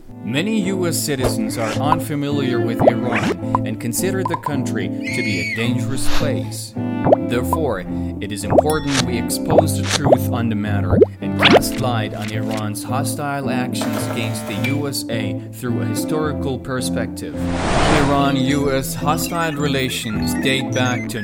Many US citizens are unfamiliar with Iran and consider the country to be a dangerous place. Therefore, it is important we expose the truth on the matter and cast light on Iran's hostile actions against the USA through a historical perspective. Iran-US hostile relations date back to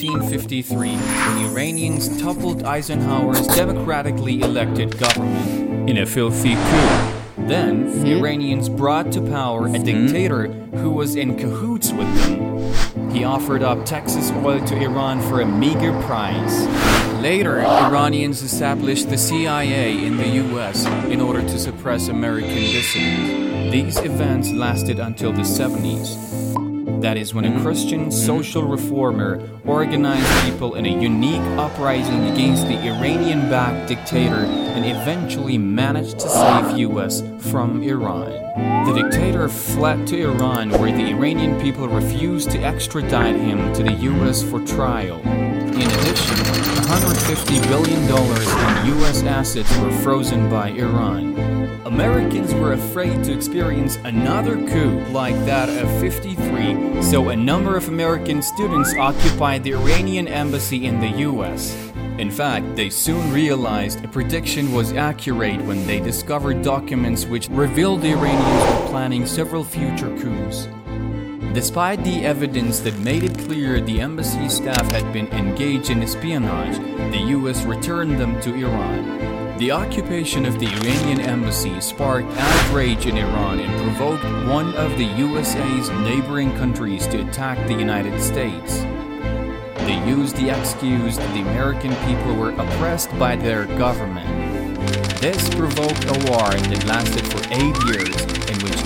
1953 when Iranians toppled Eisenhower's democratically elected government in a filthy coup. Then, Iranians brought to power a dictator who was in cahoots with them. He offered up Texas oil to Iran for a meager price. Later, Iranians established the CIA in the US in order to suppress American dissidents. These events lasted until the 70s. That is when a Christian social reformer organized people in a unique uprising against the Iranian-backed dictator and eventually managed to save US from Iran. The dictator fled to Iran where the Iranian people refused to extradite him to the US for trial. In addition, $150 billion in US assets were frozen by Iran. Americans were afraid to experience another coup like that of '53, so a number of American students occupied the Iranian embassy in the US. In fact, they soon realized a prediction was accurate when they discovered documents which revealed the Iranians were planning several future coups. Despite the evidence that made it clear the embassy staff had been engaged in espionage, the US returned them to Iran. The occupation of the Iranian embassy sparked outrage in Iran and provoked one of the USA's neighboring countries to attack the United States. They used the excuse that the American people were oppressed by their government. This provoked a war that lasted for 8 years, in which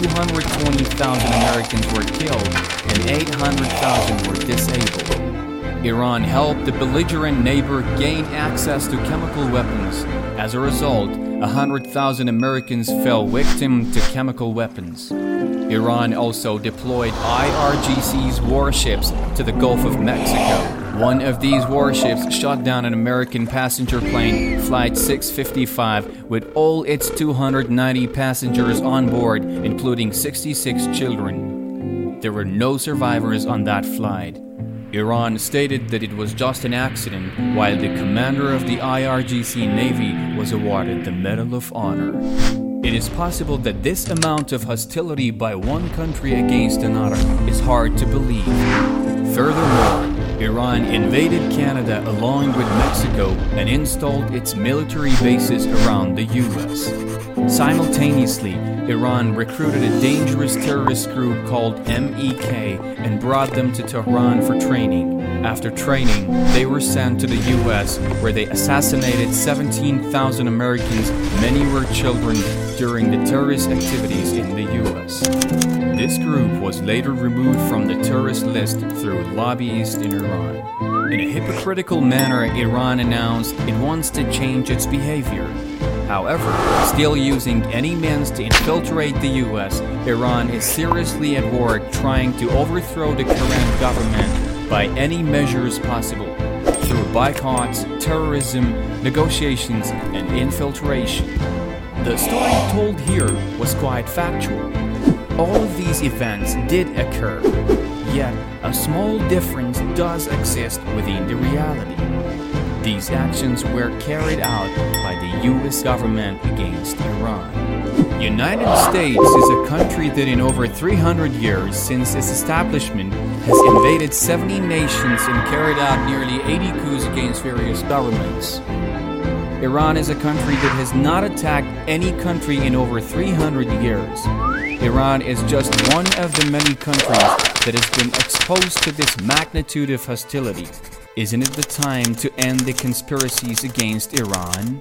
220,000 Americans were killed and 800,000 were disabled. Iran helped the belligerent neighbor gain access to chemical weapons. As a result, 100,000 Americans fell victim to chemical weapons. Iran also deployed IRGC's warships to the Gulf of Mexico. One of these warships shot down an American passenger plane, Flight 655, with all its 290 passengers on board, including 66 children. There were no survivors on that flight. Iran stated that it was just an accident, while the commander of the IRGC Navy was awarded the Medal of Honor. It is possible that this amount of hostility by one country against another is hard to believe. Furthermore, Iran invaded Canada along with Mexico and installed its military bases around the US. Simultaneously, Iran recruited a dangerous terrorist group called MEK and brought them to Tehran for training. After training, they were sent to the US, where they assassinated 17,000 Americans, many were children, during the terrorist activities in the US. This group was later removed from the terrorist list through lobbyists in Iran. In a hypocritical manner, Iran announced it wants to change its behavior. However, still using any means to infiltrate the US, Iran is seriously at work trying to overthrow the current government by any measures possible, through boycotts, terrorism, negotiations, and infiltration. The story told here was quite factual. All of these events did occur, yet a small difference does exist within the reality. These actions were carried out by the US government against Iran. United States is a country that in over 300 years since its establishment has invaded 70 nations and carried out nearly 80 coups against various governments. Iran is a country that has not attacked any country in over 300 years. Iran is just one of the many countries that has been exposed to this magnitude of hostility. Isn't it the time to end the conspiracies against Iran?